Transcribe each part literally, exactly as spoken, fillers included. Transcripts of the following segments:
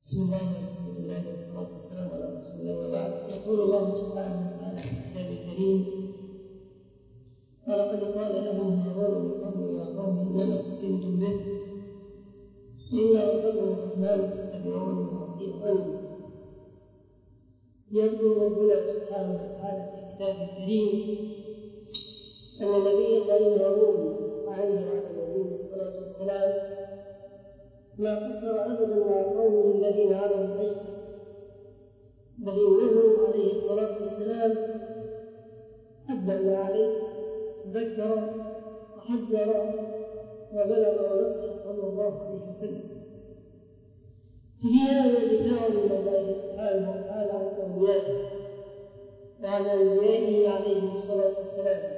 بسم الله والحمد لله والصلاة والسلام على رسول الله وبعد. يقول الله سبحانه وتعالى في كتابه الكريم: ولقد قال لهم هارون من قبل يا قوم إنما فتنتم به إن ربكم الرحمن فاتبعوني وأطيعوني. يذكر ربنا سبحانه وتعالى في كتابه الكريم أن نبي الله هارون عليه وعلى نبينا الصلاة والسلام ما قصر أبدا مع قومه الذين عملوا الفجر، بل إنه عليه الصلاة والسلام أدى ما عليه، ذكر وحذر وبلغ ونصح صلى الله عليه وسلم. في هذا دفاع من الله سبحانه وتعالى عن أوليائه وعن أنبيائه عليه الصلاة والسلام،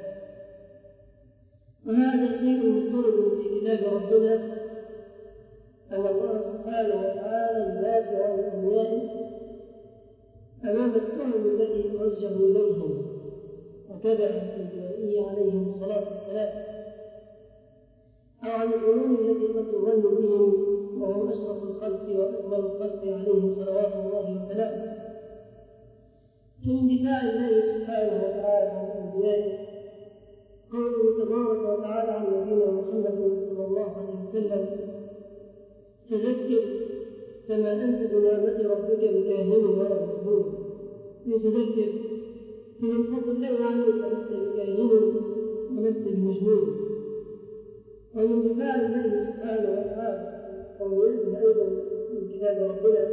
وهذا شيء مضطرد في كتاب ربنا أن الله سبحانه وتعالى يدافع عن أوليائه أمام التهم التي توجه إليهم، وكذا عن أنبيائه عليهم الصلاة والسلام، أو عن الظنون التي قد تظن بهم وهم أشرف الخلق وأكمل الخلق عليهم صلوات الله وسلامه. فمن دفاع الله سبحانه وتعالى عن أنبيائه قوله تبارك وتعالى عن نبينا محمد صلى الله عليه وسلم: فذكر فما أنت بنعمة ربك بكاهن ولا مجنون. فذكر فمن فضل الله عليك لست بكاهن ولست بمجنون. ومن دفاع الله سبحانه وتعالى قوله أيضا من كتاب ربنا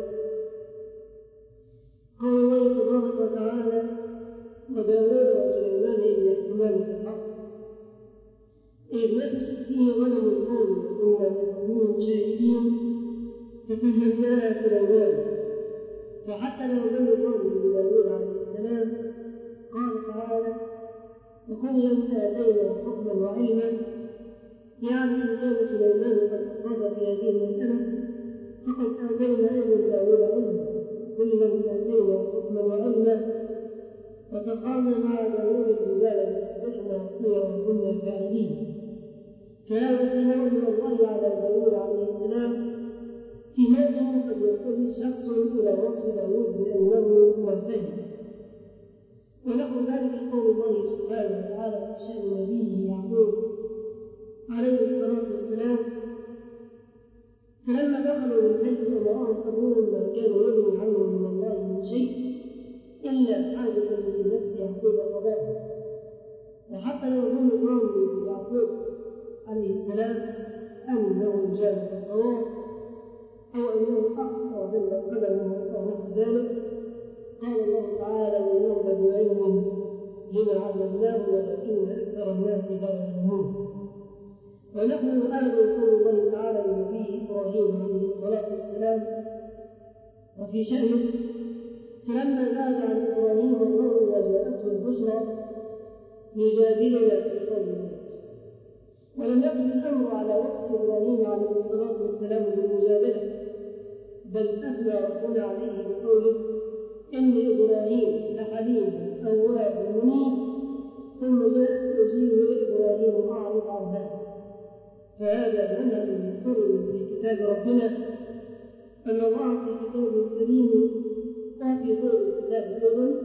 قول الله تبارك وتعالى: وداود وسليمان إذ يحكمان في الحق إذ نفشت فيه غنم القوم كنا لقومهم شاهدين ففهمناها سليمان. فحتى لو لم يقل بداود عليه السلام قال تعالى: وكلا آتينا حكما وعلما، يعني إن كان سليمان قد أصاب في هذه المسألة فقد آتينا أيضا داود علما، كلا آتينا حكما وعلما، وسخرنا مع داود الجبال يسبحن والطير وكنا فاعلين. فهذا ثناء من الله على داود عليه السلام في موطن قد يرتزي شخص إلى وصف داود بأنه مرتهن. ونحو ذلك قول الله سبحانه وتعالى في شأن نبيه يعقوب عليه الصلاة والسلام: فلما دخلوا من حيث أمرهم أبوهم ما كان يغني عنهم من الله من شيء إلا حاجة في نفس يعقوب قضاها. وحتى لو ظن ظن يعقوب عليه السلام أنه جاء بالصواب أو أنه أخطأ وزل قدمه أو نحو ذلك، قال الله تعالى: إنهم بعلم لما علمناه ولكن أكثر الناس لا يعلمون. ونحن أيضا قول الله تعالى لنبيه إبراهيم عليه الصلاة والسلام وفي شأنه: فلما زاد عن إبراهيم الرجل وجاءته البشرى يجادلنا في قوم الموت. ولم يكن الأمر على وصف إبراهيم عليه الصلاة والسلام بالمجادلة، بل أثنى ربنا عليه بقوله: إن إبراهيم لحليم أواب منيب، ثم جاءت تجيب إبراهيم أعرض عن هذا. فهذا منهج مضطرد في كتاب ربنا أن الله في كتابه الكريم وفي غير الكتاب أيضا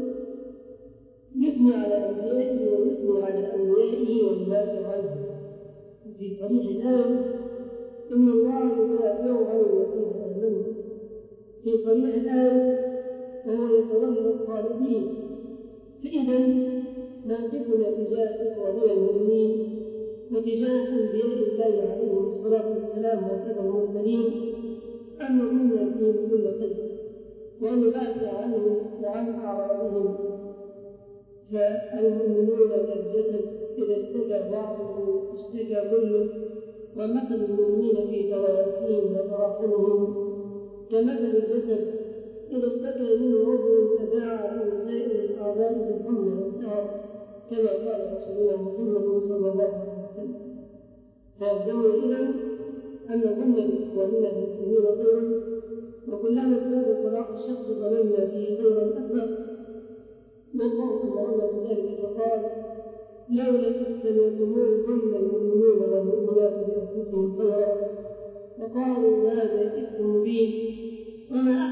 يثني على أنبيائه ويثني على أوليائه ويدافع عنهم. في صريح الآية: إن الله يدافع عن الذين آمنوا. في صريح الآية: وهو يتولى الصالحين. فإذا موقفنا تجاه إخواننا المؤمنين وتجاه أنبياء الله عليهم الصلاة والسلام وكذا المرسلين أن نؤمن فيهم كل خير وأن ندافع عنهم وعن أعراضهم. فالمؤمنون كالجسد إذا اشتكى بعضه اشتكى كله، ومثل المؤمنين في توافيهم وتراحمهم كمثل الجسد إذا اشتكى منه عضو تداعى له سائر الأعضاء بالحمى والسهر، كما قال رسولنا محمد صلى الله عليه وسلم. فيلزمنا إذن أن نظن بإخواننا المسلمين خيرا، وكلما ازداد صلاح الشخص ظننا فيه خيرا أكثر. والله أمرنا بذلك فقال: لولا إذ سمعتموه ظن المؤمنون والمؤمنات بأنفسهم خيرا وقالوا هذا إفك مبين وما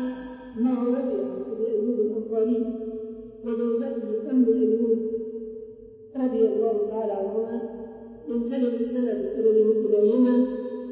وينسلب السند إلى إليهما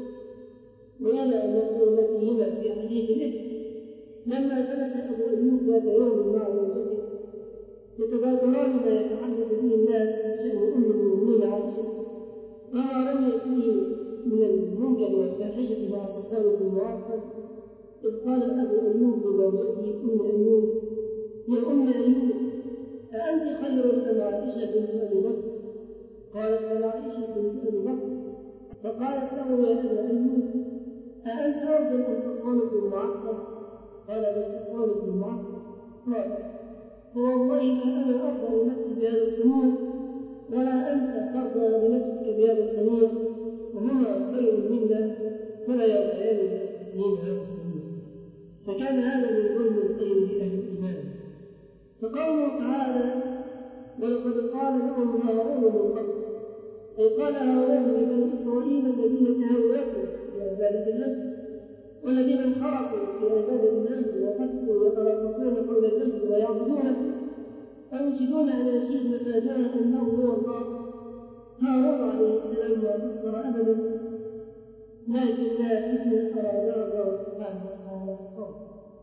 ويلا مقولتهما في حديث الإفك. لما جلس أبو أيوب ذات يوم مع زوجته يتبادران ما يتحدث به الناس عن شأن أم المؤمنين عائشة وما رمي فيه من المنكر والفاحشة مع صفوان بن معطل، إذ قال أبو أيوب لزوجته أم أيوب: يا أم أيوب، أأنت خير أم عائشة بنت أبي بكر؟ قالت: بل عائشة بنت أبي بكر. فقالت له: يا أبا أيوب، أأنت أفضل أم صفوان بن معطل؟ قال: بل صفوان بن معطل. قال: فوالله ما أنا أرضى لنفسي بهذا الصنيع ولا أنت ترضى لنفسك بهذا الصنيع، وهما خير منا فلا يرضيان لأنفسهما هذا الصنيع. فكان هذا من ظلم الخير لأهل الإيمان. فقوله تعالى: ولقد قال لهم هارون من قبل، أي قال هارون لبني إسرائيل الذين تهاوتوا في عبادة العجل والذين انخرطوا في عبادة العجل وقتلوا يتراقصون حول العجل ويعبدونه وينشدون أناشيد مفادها أنه هو الله. هارون عليه السلام ما قصر أبدا، لكن إذن أراد الله سبحانه وتعالى القول.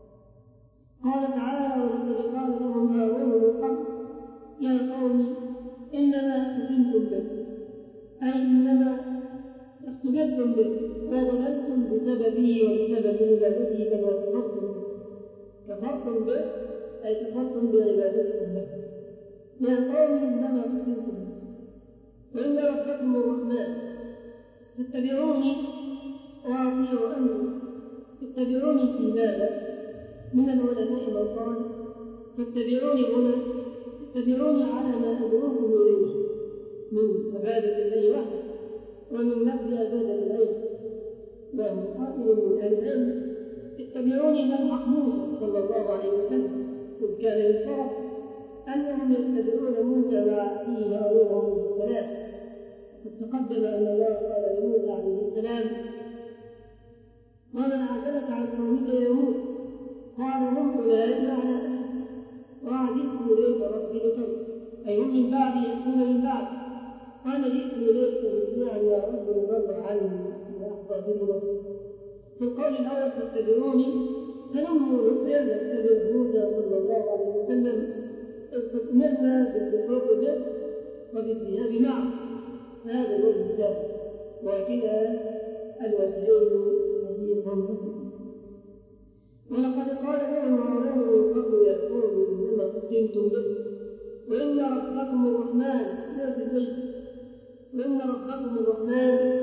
قال تعالى: ولقد قال لهم هارون من قبل يا قوم إنما فتنتم به، أي إنما اختبرتم به وضللتم بسببه وبسبب عبادته كما كفرتم به. كفرتم به أي كفرتم بعبادتكم له. يا قوم إنما فتنتم به وإن ربكم الرحمن فاتبعوني وأطيعوا أمري. اتبعوني في ماذا؟ من العلماء من قال: فاتبعوني هنا اتبعوني على ما أدعوكم إليه من عبادة الله وحده ومن نبذ عبادة العجل. وهو قائل من أهل العلم: اتبعوني نلحق موسى صلى الله عليه وسلم، إذ كان الفرق أنهم يتبعون موسى مع أخيه هارون عليه السلام. قد تقدم أن الله قال لموسى عليه السلام: وما أعجلك عن قومك يا موسى؟ قال: هم أولئك على أهلي وعجلت إليك ربي لترضى، أي هم من بعدي يأتون من بعد، وأنا جئت إليك مسرعا يا رب لترضى عني وأحظى بي. في القول الأول فاتبعوني فلما نسأل نتبع موسى صلى الله عليه وسلم، إذ قد أمرنا بالدخول به وبالذهاب معه، فهذا الوجه الثاني، وكلا الوجهين صحيح وسليم. ولقد قال لهم هارون من قبل يا قوم إنما فتنتم به وإن ربكم الرحمن، لا في الوجه، وإن ربكم الرحمن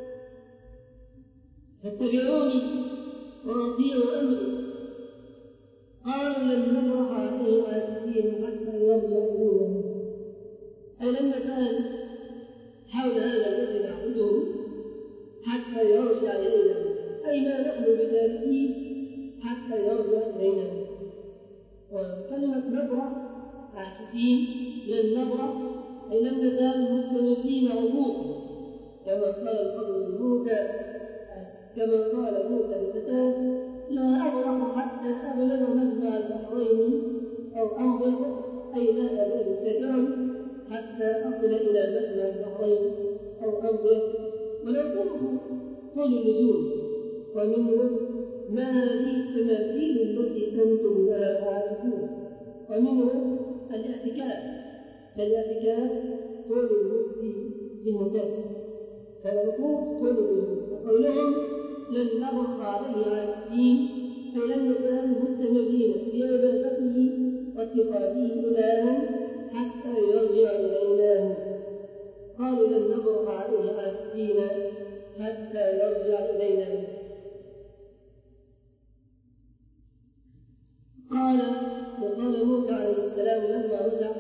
فاتبعوني وأطيعوا أمري. قالوا: لن نبرح عليه عاكفين حتى يرجع إلينا موسى، أي لن نزال حول هذا الذي نعبده حتى يرجع إلينا موسى، أي ما نحن بذلك حتى يرجع إلينا موسى. وكلمة نبرح عاكفين، لن نبرح أي لن نزال مستمرين عبوقا، كما قال القول لموسى كما قال موسى لفتاه: لا أبرح حتى أبلغ مجمع البحرين أو أمضي، أي لا أزال سائرا حتى أصل إلى مجمع البحرين أو أمضي. والعقوق طول اللزوم، ومنه ما هذه التماثيل التي أنتم لها عاكفون، ومنه الاعتكاف، فالاعتكاف طول المكث بالمسافة، فالعقوق طول اللزوم. وقولهم لن نبرح عليه عاكفين أي لن نزال مستمرين في عبادته واتخاذه إلها حتى يرجع إلينا موسى. قالوا: لن نبرح عليه عاكفين حتى يرجع إلينا موسى. قال وقال موسى عليه السلام لما رجع: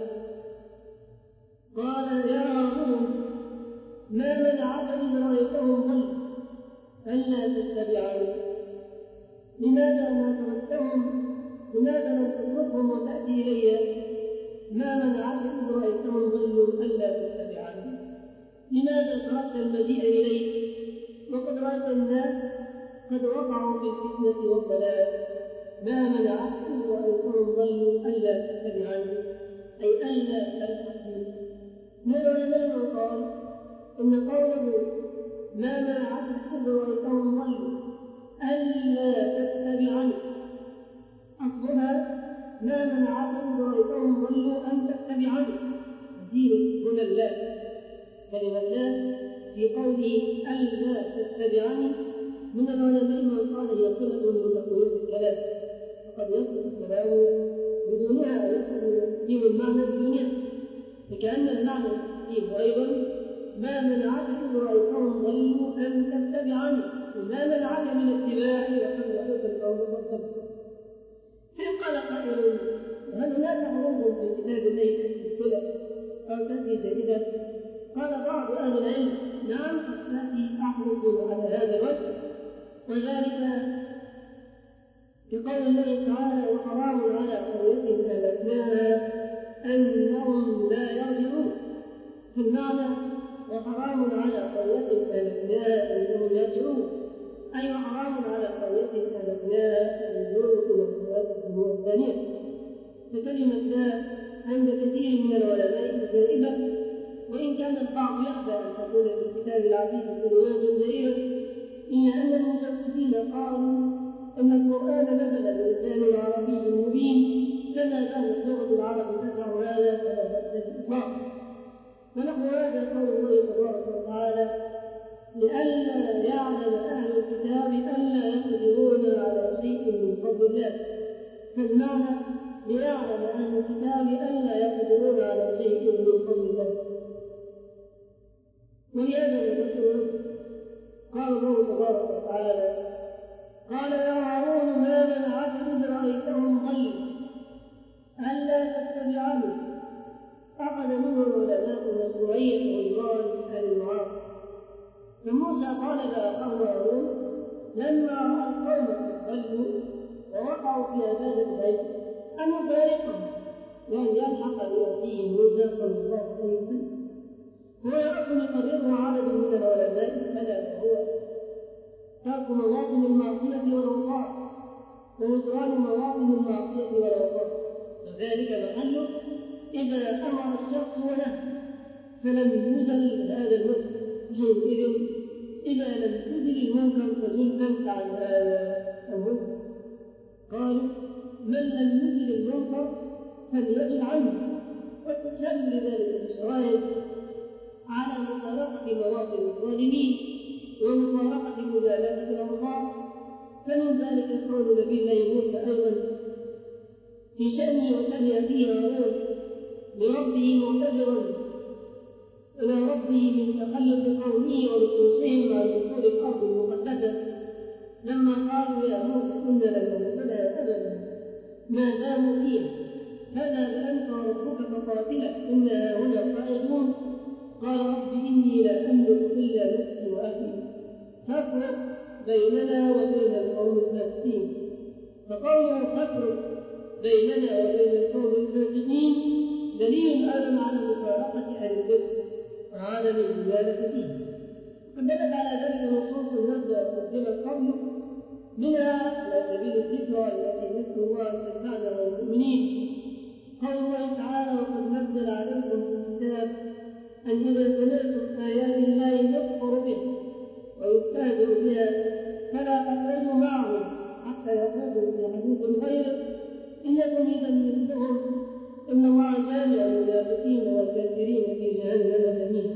قال: يا هارون، ما منعك إذ رأيتهم ضلوا ألا تتبعني؟ لماذا ما تركتهم؟ لماذا لم تتركهم وتأتي إلي؟ ما منعك إذ رأيتهم ضلوا ألا تتبعني؟ لماذا تركت المجيء إلي وقد رأيت الناس قد وقعوا في الفتنة والضلال؟ ما منعك إذ رأيتهم ضلوا ألا تتبعني أي ألا تلحقني. من العلماء من قال إن قوله ما منعك إذ رأيتهم ضلوا ألا تتبعني، أصلها ما منعك إذ رأيتهم ضلوا أن تتبعني، تزيد هنا اللام كلمة لا في قوله ألا تتبعني. من العلماء من قال هي صلة لتقوية الكلام، فقد يصل الكلام بدونها أو يصل فيه المعنى بدونها، فكأن المعنى فيه أيضا ما منعك إذ رأيتهم ضلوا أن تتبعني، وما منعك من اتباعي وقد رأيت القوم قد ضلوا. فإن قال قائل هل هناك حروف في كتاب الله تأتي صلة أو تأتي زائدة؟ قال بعض أهل العلم نعم قد تأتي أحرف على هذا الوجه، وذلك بقول الله تعالى وحرام على قرية أهلكناها أنهم لا يرجعون، في المعنى وحرام على قرية أهلكناها أنهم يرجعون، أي وحرام على قرية أهلكناها الرجوع إلى الحياة الدنيا الثانية. فكلمة لا عند كثير من العلماء زائدة، وإن كان البعض يأبى أن تكون في الكتاب العزيز كلمات زائدة، إلا أن المجوزين قالوا إن القرآن نزل بلسان عربي مبين، كما كانت لغة العرب تسع هذا فلا بأس بالإطلاق. ونحو هذا قول الله تبارك وتعالى لئلا يعلم أهل الكتاب ألا يقدرون على شيء من فضل الله، فالمعنى ليعلم أهل الكتاب ألا يقدرون على شيء من فضل الله. ولهذا نذكر قال الله تبارك وتعالى قال يا هارون ما منعك إذ رأيتهم ضلوا ألا تتبعني، أخذ منه العلماء مشروعية عمران أهل المعاصي. فموسى طالب أخاه هارون لما رأى القوم ضلوا ووقعوا في عبادة العجل أن يفارقهم وأن يلحق بأخيه موسى صلى الله عليه وسلم. هو يأخذ قدره عدد من العلماء ألا وهو ترك مواطن المعصية والأوصاف وهجران مواطن المعصية والأوصاف، وذلك محله إذا أمر الشخص ونهى فلم يزل هذا المنكر، حينئذ إذا لم تزل المنكر فزل أنت عن هذا المنكر. قالوا من لم يزل المنكر فليزل عنه، واستشهدوا لذلك الشواهد على مفارقة مواطن الظالمين ومفارقة مجالسة الأوصاف. فمن ذلك قول نبي الله موسى أيضا في شأنه وشأن أخيه هارون لربه معتذرا إلى ربه من تخلف قومه ونفوسهم عن دخول الأرض المقدسة، لما قالوا يا موسى إنا لن ندخلها أبدا ما داموا فيها فاذهب أنت وربك فقاتلا إنا هنا قاعدون. قال رب إني لا أملك إلا نفسي وأخي فافرق بيننا وبين القوم الفاسقين. فقوله فافرق بيننا وبين القوم الفاسقين دليل أيضا على مفارقة أهل الفسق وعدم مجالسته. قد دلت على ذلك نصوص نبدأ قدمت قبله، منها على سبيل الذكرى التي نسأل الله أن تنفعنا والمؤمنين قول الله تعالى وقد نزل عليكم في الكتاب أن إذا سمعتم آيات الله يكفر بها ويستهزئ بها فلا تقعدوا معهم حتى يخوضوا في حديث غيره إنكم إذا مثلهم إن الله جامع المنافقين والكافرين في جهنم جميعا.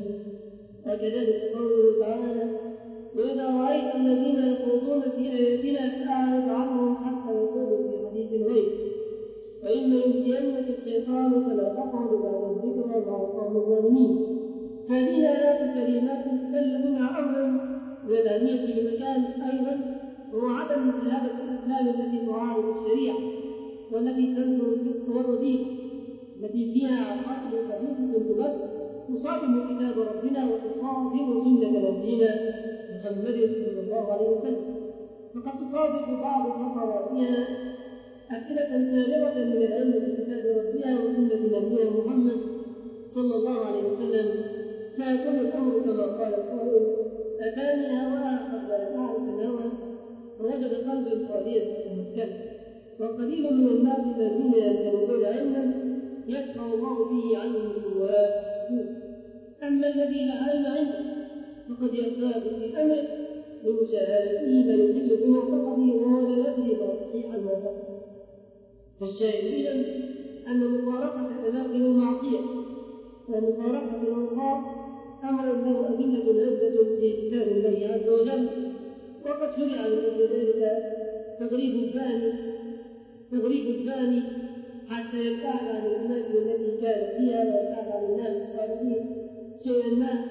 وكذلك قوله تعالى وإذا رأيت الذين يخوضون في آياتنا فأعرض عنهم حتى يخوضوا في حديث غيره وإما ينسينك الشيطان فلا تقعد بعد الذكرى مع القوم الظالمين. هذه الآيات الكريمات تدل منها أمر من الأهمية بمكان أيضا هو عدم مشاهدة الأفلام التي تعارض الشريعة والتي تنشر الفسق والرذيلة التي فيها عقائد خبيثة تبث تصادم كتاب ربنا وتصادم سنة نبينا محمد صلى الله عليه وسلم. فقد تصادف بعض فقراتها أسئلة بالغة من العلم بكتاب ربنا وسنة نبينا محمد صلى الله عليه وسلم، فيكون الأمر كما قال القائل أتاني هواها قبل أن أعرف الهوى فوجد قلبي خاليا ممكنا. وقليل من الناس الذين يتنبون علما يدفع الله به عنهم سوءات السجود. أما الذي لا علم عنده فقد يرتاب في أمره بمشاهدته ما يدل بمعتقده وهو لا يدري ما صحيح المعتقد. فالشاهد إذن أن مفارقة أماكن المعصية ومفارقة الأنصار أمر له أدلة عدة في كتاب الله عز وجل، وقد شرع من أجل ذلك تغريب الزاني تغريب الزاني حتى يبتعد عن الأماكن التي كان فيها ويبتعد عن الناس الصالحين شيئا ما،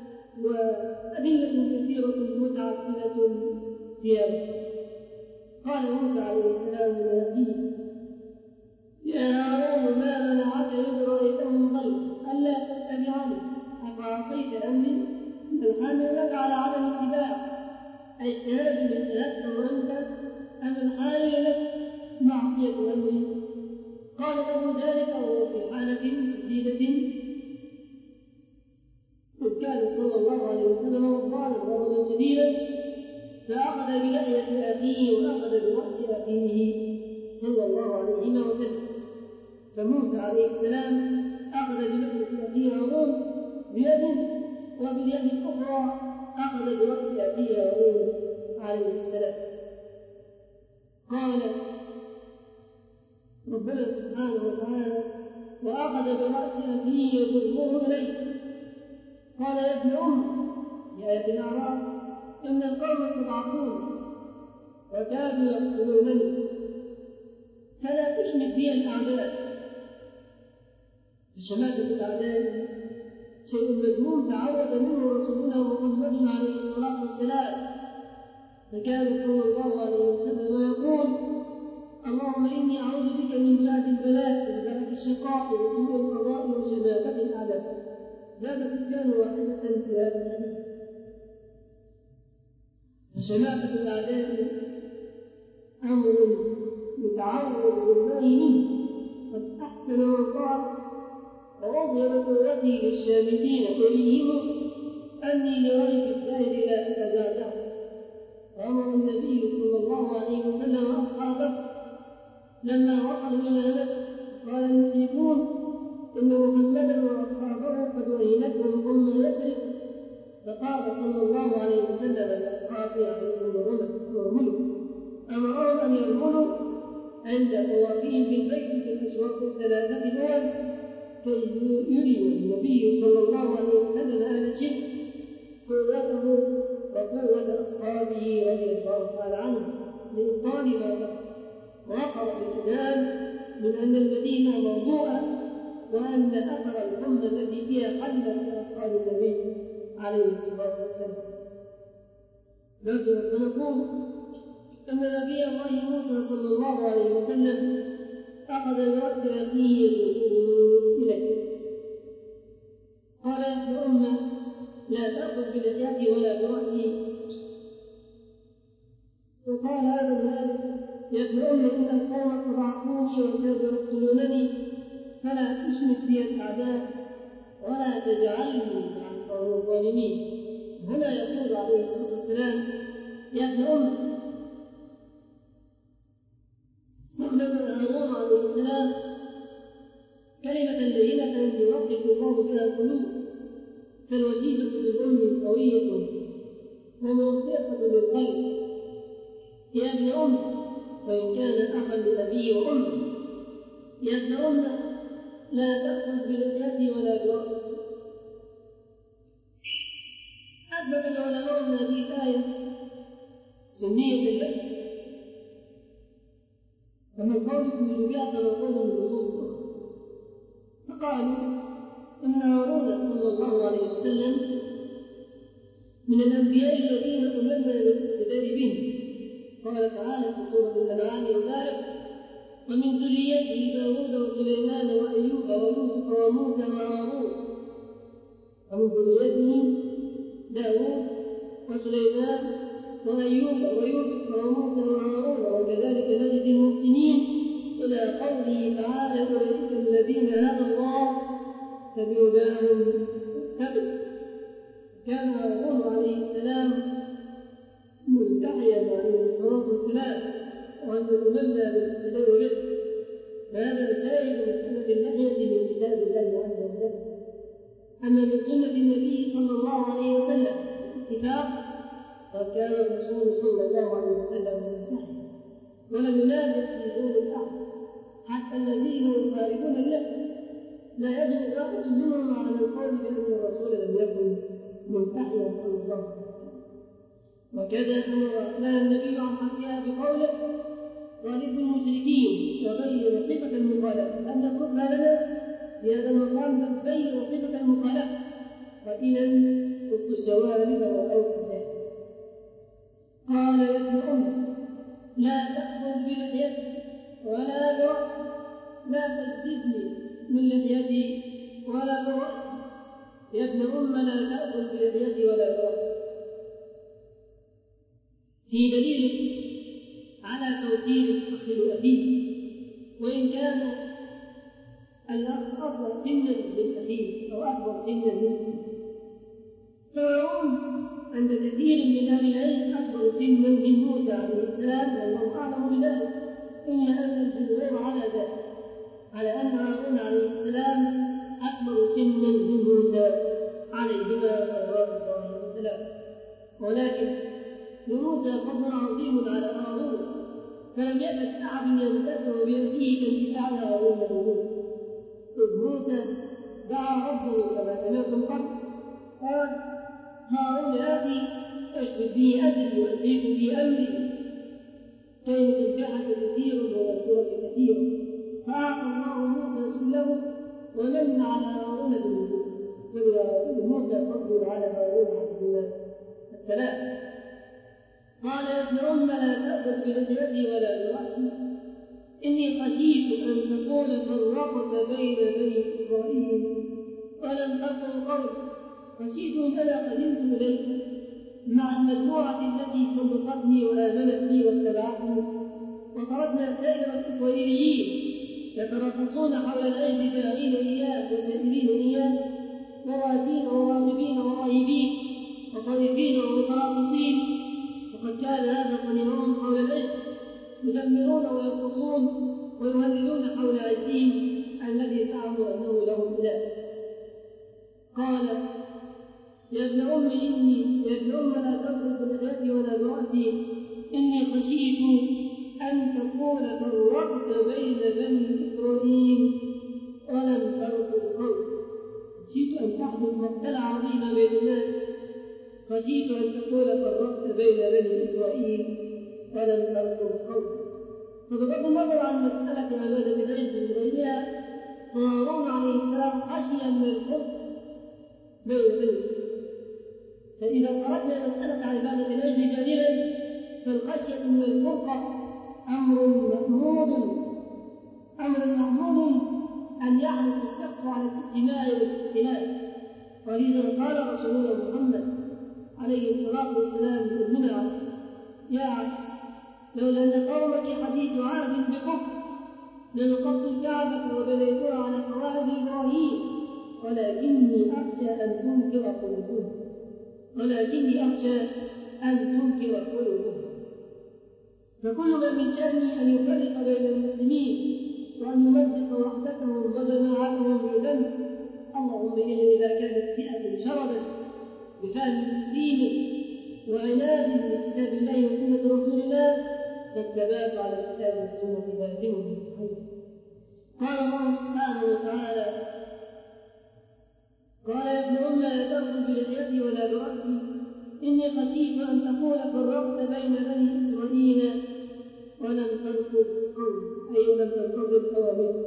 وأدلة كثيرة متعددة في هذا الصدد. قال موسى عليه السلام لأبيه: يا هارون ما منعك إذ رأيتهم ضلوا ألا تتبعني أفعصيت أمري؟ الحامل لك على عدم اتباع اجتهاد اجتهدته أنت أم الحامل لك معصية أمري؟ قال له ذلك وهو في حالة شديدة إذ كان صلى الله عليه وسلم غضبانا غضبا شديدا، فأخذ بلحية أخيه وأخذ برأس أخيه صلى الله عليه وسلم. فموسى عليه السلام أخذ بلحية أخيه هارون بيد، وباليد الأخرى أخذ برأس أخيه هارون عليه السلام. قال ربنا سبحانه وتعالى: وأخذ برأس أخيه يجره إليه. قال يا ابن أم في آية الأعراف: إن القوم استضعفون وكادوا يقتلونني فلا تشمت بي الأعداء. فشماتة الأعداء شيء مذموم تعود منه رسولنا محمد عليه الصلاة والسلام، فكان صلى الله عليه وسلم يقول: اللهم إني أعوذ بك من جهد البلاء ودرك الشقاء وسوء القضاء وشماتة الأعداء. زاد سفيان واحدة في هذا الحديث. فشماتة الأعداء أمر يتعوذ بالله منه. قد أحسن من قال: وأظهر قوتي للشامتين أريهم أني لغير الدهر لا أتجازع. وأمر النبي صلى الله عليه وسلم أصحابه لما وصلوا إلى مكة قال المشركون: إن محمدا وأصحابه قد وهنتهم ثم يثرب. فقال صلى الله عليه وسلم لأصحابه عليهم ورملوا، أمرهم أن يرملوا عند طوافهم بالبيت في الأشواط الثلاثة الأول كي يري النبي صلى الله عليه وسلم أهل الشرك قوته وقوة أصحابه رضي الله تعالى عنهم لإبطال ما ذكر. وقع الإعلان من أن المدينة موضوعة وأن أثر الأمة التي فيها حلت أصحاب النبي عليه الصلاة والسلام. نرجو فنقول أن نبي الله موسى صلى الله عليه وسلم أخذ برأس أخيه يجره إليه. قال يا ابن أمة لا تأخذ بلحيتي ولا برأسي. وقال هذا المالك: يا ابن أمة إن القوم استضعفوني وكادوا يقتلونني فلا تشمت بي الأعداء ولا تجعلني مع القوم الظالمين. هنا يقول عليه الصلاة والسلام: يا ابن أمة. استخدم هارون عليه السلام كلمة لينة يرقق الله بها القلوب، فالوجيزة بالأم قوية ومرققة للقلب. يا ابن أم، وإن كان أخا لأبي وأمه. يا ابن أم لا تأخذ بلحيتي ولا برأسي. أثبت العلماء من هذه الآية سنية اللحية، أما القول بوجوبها كما قول النصوص الأخرى. فقالوا إن هارون صلى الله عليه وسلم من الأنبياء الذين أمرنا بالاقتداء بهم. قال تعالى في سورة الأنعام: وذلك ومن ذريته داود وسليمان وأيوب ويوسف وموسى وهارون. ومن ذريته داود وسليمان وأيوب ويوسف وموسى وهارون وكذلك نجزي المحسنين إلى قوله تعالى: أولئك الذين هدى الله فبهداهم اهتدوا. كان هارون عليه السلام ملتحيا عليه الصلاة والسلام وأن أمرنا بالاقتداء به، فهذا شاهد من سنة اللحية من كتاب الله عز وجل. أما من سنة النبي صلى الله عليه وسلم اتفاق قد كان الرسول صلى الله عليه وسلم منتهي ولم ينادي في دور الأحد حتى الذين يخالفون اللحم لا يجد واحد منهم على القول بأن الرسول لم يكن ملتحيا صلى الله عليه وسلم. وكذا أمر لنا النبي عن حقها بقوله خالف المشركين وغير صفة المخالفة لم نتركها لنا في هذا المقام بل غير صفة المخالفة قائلا قص الشوارب ورأوك ذلك. قال يا ابن أم لا تأخذ بلحيتي ولا برأسي لا تجذبني من لحيتي ولا برأسي يا ابن أم لا تأخذ بلحيتي ولا برأسي. في دليل على توكيل الأخ لأخيه وإن كان الأخ أصغر سنا من أخيه أو أكبر سنا منه سواء عند كثير من أهل العلم أكبر سنا من موسى عليه السلام والله أعلم بذلك إلا أن الجمهور على ذلك على أن هارون عليه السلام أكبر سنا من موسى عليهما صلوات الله وسلامه. ولكن لموسى فضل عظيم على هارون فلم يكن أحد ينتفع بأخيه كانتفاع هارون بموسى إذ موسى دعا ربه كما سمعتم قبل قال هارون أخي أشبه به أجري وأسيك في أمري كي يسبحك كثيرا ويذكرك كثيرا فأعطى الله موسى سله ومن على هارون بالنبوة فلموسى فضل على هارون عليه السلام. قال يا ابن أم لا تأخذ بلحيتي ولا برأسي إني خشيت أن تكون فرقت بين بني إسرائيل ولم تقل قول خشيت أن أنا قدمت إليك مع المجموعة التي صدقتني وآمنت بي واتبعتني وتركنا سائر الإسرائيليين يترقصون حول العجل داعين إياه وسائلين إياه ورافين وراغبين وراهبين وطريقين ومتراقصين وقد كان هذا صنيعهم حول العجل يزمرون ويرقصون ويهللون حول عجلهم الذي زعموا أنه لهم إله. قال يا ابن أم إني يا ابن أم لا تأخذ بلحيتي ولا برأسي إني خشيت أن تقول فرقت بين بني إسرائيل ولم ترك القول. خشيت أن تحدث مقتلة عظيمة بين الناس خشيت أن تقول فرقت بين بني إسرائيل ولم ترك القول. فبغض النظر عن مسألة عبادة العجل وغيرها فهارون عليه السلام خشي من الفرق بين بني إسرائيل. فإذا تركنا مسألة عبادة العجل جانبا فالخشية من الفرقة أمر محمود أمر محمود أن يحرص الشخص على الاجتماع والاختلاف. ولذا قال رسولنا محمد عليه الصلاة والسلام لأمنا عائشة يا عائشة لولا أن قومك حديث عهد بكفر لنقضت الكعبة وبنيتها على قواعد إبراهيم ولكني أخشى أن تنكر قلوبهم ولكني أخشى أن تنكر قلوبهم. فكل ما من شأنه أن يفرق بين المسلمين وأن يمزق وحدتهم وجماعتهم بذنب. اللهم إلا إذا كانت فئة شردت بفهم سليم وعناد لكتاب الله وسنة رسول الله فالثبات على الكتاب والسنة لازم بالخير. قال الله سبحانه وتعالى قال يا ابن أم لا تأخذ بلحيتي ولا برأسي إني خشيت أن تقول فرقت بين بني إسرائيل ولم تركض قول أي لم تركض الأوامر.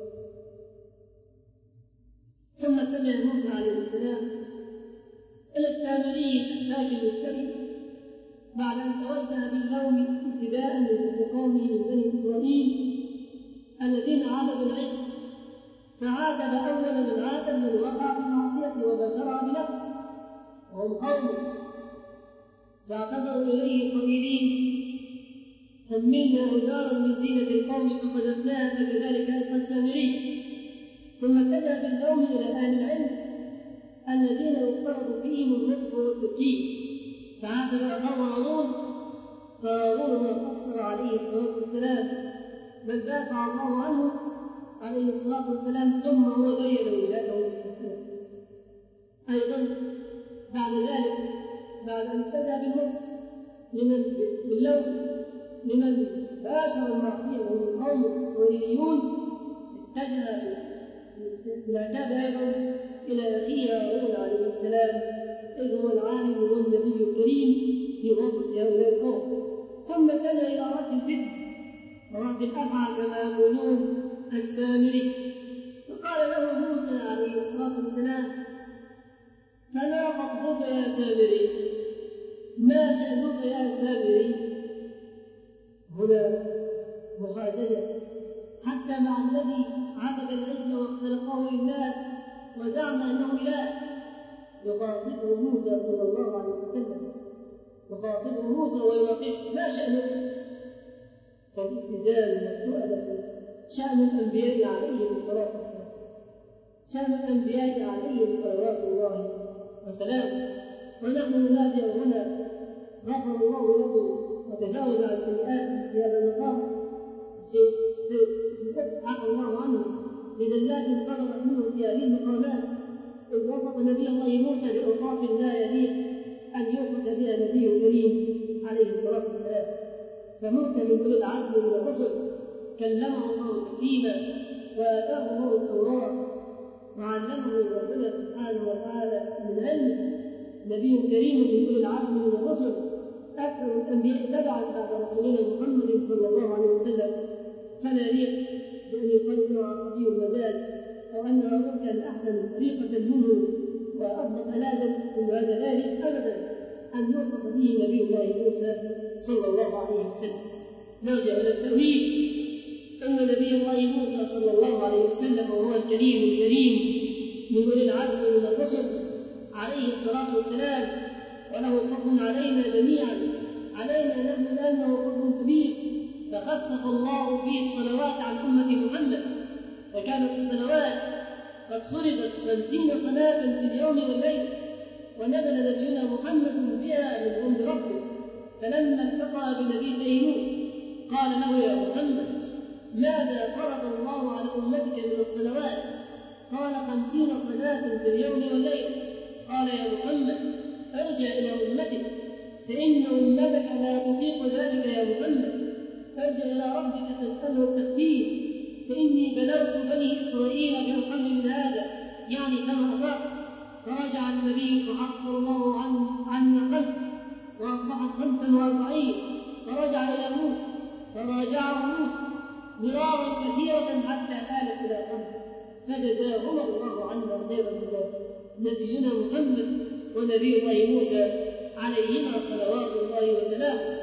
ثم اتجه موسى عليه السلام إلى السامري الأكل الكريم بعد أن توجه باللوم ابتداء لانتقامه من بني إسرائيل الذين عبدوا العجل فعاتب أولا من عاتب من وقع في المعصية وبشرها بنفسه وهم قومه فاعتذروا إليه قليلين حملنا أوزارا من زينة القوم فقذفناها فكذلك ألقى السامري. ثم اتجه باللوم إلى أهل العلم الذين يفترض فيهم النصح والتبكير فعاتب أخاه هارون فهارون ما قصر عليه الصلاة والسلام بل دافع الله عنه عليه الصلاة والسلام ثم هو بين وجهته للمسألة. أيضا بعد ذلك بعد أن اتجه بالنصر لمن باللوم لمن باشر المعصية وهم قوم الإسرائيليون، اتجه بالعتاب أيضا إلى أخيه هارون عليه السلام إذ هو العالم والنبي الكريم في وسط هؤلاء القوم. ثم اتجه إلى رأس الفتن ورأس الأفعى كما يقولون السامري، فقال له موسى عليه الصلاة والسلام: فما خطبك يا سامري؟ ما شأنك يا سامري؟ هنا محاججة حتى مع الذي عبد العجل واختلقه للناس وزعم أنه إله. يخاطبه موسى صلى الله عليه وسلم، يخاطبه موسى ويناقشه: ما شأنك؟ فالاتزان والتؤدة شأن الأنبياء عليهم الصلاة والسلام، شأن الأنبياء عليهم صلوات الله وسلامه. ونحن ننادي هنا غفر الله له وتجاوز عن سيئاته في هذا المقام الشيخ عفى الله عنه لزلات صدرت منه في هذه المقامات، إذ وصف نبي الله موسى بأوصاف لا يليق أن يوصف بها نبي كريم عليه الصلاة والسلام. فموسى من أولي العزم من الرسل كلمه الله تكليما وآتاه الله التوراة وعلمه ربنا سبحانه وتعالى من علمه. نبي كريم من أولي العزم من الرسل، أكثر الأنبياء تبعا بعد رسولنا محمد صلى الله عليه وسلم، فلا يليق بأن يقدر عصبي المزاج أو أن هارون كان أحسن طريقة منه وأضبط ألاذا كل هذا لا يليق أبدا أن يوصف به نبي الله موسى صلى الله عليه وسلم. نرجع إلى التوحيد أن نبي الله موسى صلى الله عليه وسلم وهو الكريم الكريم من أولي العزم من الرسل عليه الصلاة والسلام، وله فضل علينا جميعا، علينا نحن لأنه فضل كبير، فخفف الله فيه الصلوات عن أمة محمد، وكانت الصلوات قد فرضت خمسين صلاة في اليوم والليل، ونزل نبينا محمد بها من عند ربه. فلما التقى بنبي الله موسى قال له: يا محمد، ماذا فرض الله على أمتك من الصلوات؟ قال: خمسين صلاة في اليوم والليل. قال: يا محمد، ارجع إلى أمتك فإن أمتك لا تطيق ذلك يا محمد، ارجع إلى ربك تسأله التخفيف، فإني بلغت بني إسرائيل بأقل من هذا، يعني كما أطاق. فرجع النبي فحفظ الله عن عنا خمسة وأصبحت خمسا وأربعين، فرجع إلى موسى فراجعه موسى مرارا كثيرة حتى آلت إلى خمسة، فجزاهما الله عنا خير الجزاء نبينا محمد ونبي الله موسى عليهما صلوات الله وسلامه.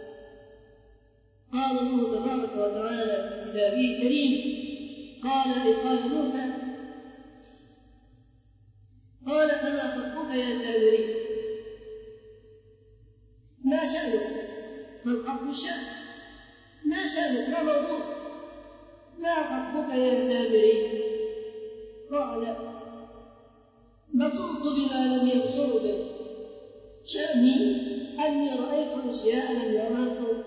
قال الله تبارك وتعالى في كتابه الكريم: قال قال موسى: قال فما خطبك يا سامري؟ ما شأنك؟ فالخطب الشأن، ما شأنك؟ ما موضوع؟ ما خطبك يا سامري؟ قال: بصرت بما لم يبصر به، شأني أني رأيت أشياء لم يرها القوم.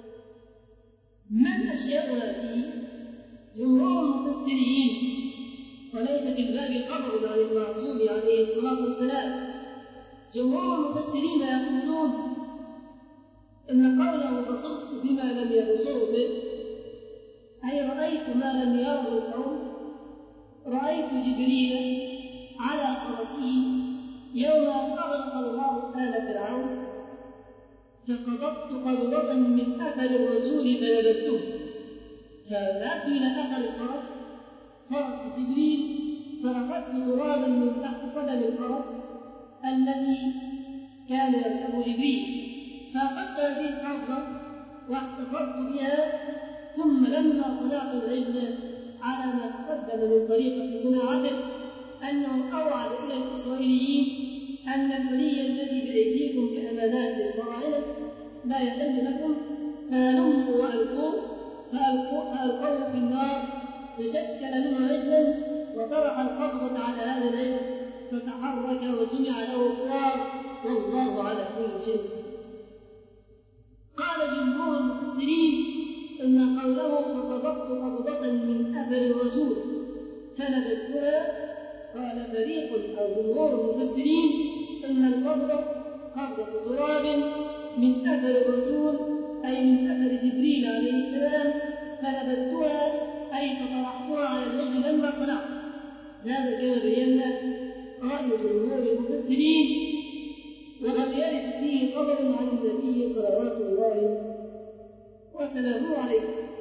ما الأشياء هذه؟ جمهور المفسرين، وليس في الباب خبر عن المعصوم عليه الصلاة والسلام، جمهور المفسرين يقولون إن قوله بصرت بما لم يبصروا به أي رأيت ما لم يره القوم. رأيت جبريل على فرسه يوم أغرق الله آل فرعون، فقبضت قبضة من أثر الرسول فنبذته، فذهبت إلى أثر الفرس، فرس جبريل، فأخذت ترابا من تحت قدم الفرس الذي كان يركبه جبريل، فأخذت هذه القبضة واحتفظت بها. ثم لما صنعت العجل على ما تقدم من طريقة صناعته أنه أوعد إلى الإسرائيليين أن الولي الذي بأيديكم كأمانات للفراعنة لا يحل لكم، فهلموا وألقوه، فألقوه في النار، فشكل منه عجلا وطرح القبضة على هذا العجل فتحرك وجمع له خوار، والله على كل شيء. قال جمهور المفسرين إن قوله فقبضت قبضة من أثر الرسول فنبذتها، قال فريق أو جمهور المفسرين إن القبضة قبضة تراب من أثر الرسول أي من أثر جبريل عليه السلام فنبذتها أي فطرحتها على الوجه لما صنعت. هذا كما بينا رأي جمهور المفسرين، وقد يرد فيه خبر عن النبي صلوات الله وسلامه عليه.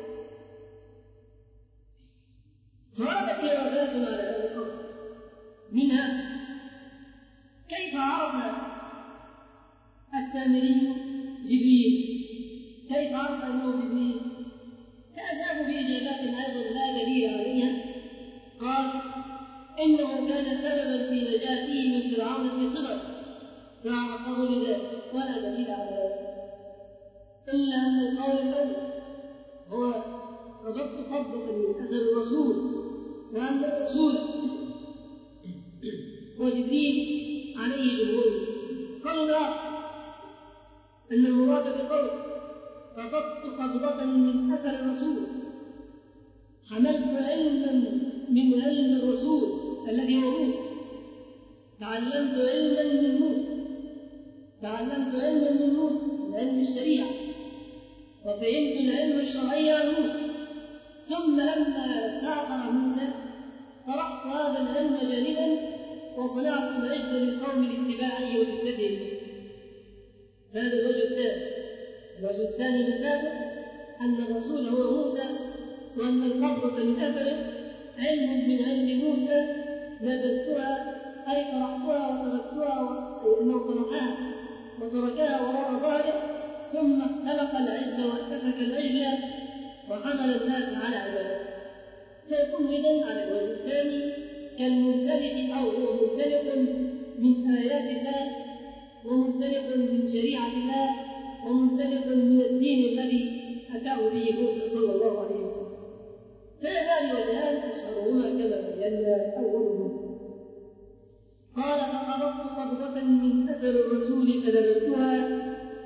فوردت إرادات على هذا القول، منها كيف عرف السامري جبريل، كيف عرف أنه جبريل؟ فأجاب بإجابات أيضا لا دليل عليها. قال إنه كان سببا في نجاته من فرعون في صغر فعرفه لذلك، ولا دليل على ذلك إلا أن القول الأول هو ربطت قبضة من أثر الرسول، وأن الرسول هو جبريل عليه جمهور المسلمين. قالوا لا، أن المراد بقول ربطت قبضة من أثر الرسول حملت علما من علم الرسول الذي هو موسى، تعلمت علما من موسى تعلمت علما من موسى من علم الشريعة، وفهمت العلم الشرعي عن موسى، ثم لما سافر موسى طرحت هذا العلم جانبا وصنعت العجل للقوم لاتباعه وفتنته. هذا الوجه الثاني. الوجه الثاني مثاله أن الرسول هو موسى، وأن القبضة من أثره علم من علم موسى نبذتها أي طرحتها وتركتها، أي أنه طرحها وتركها وراء ظهره، ثم اختلق العجل واتفك العجل وحمل الناس على عباده. فيكون إذن على الوجه الثاني كالمنسلخ أو هو منسلخ من آيات الله ومنسلخ من شريعة الله ومنسلخ من الدين الذي أتاه به موسى صلى الله عليه وسلم. فهذان وجهان أشهرهما كما بينا أولهما. قال فقبضت قبضة من أثر الرسول فنبذتها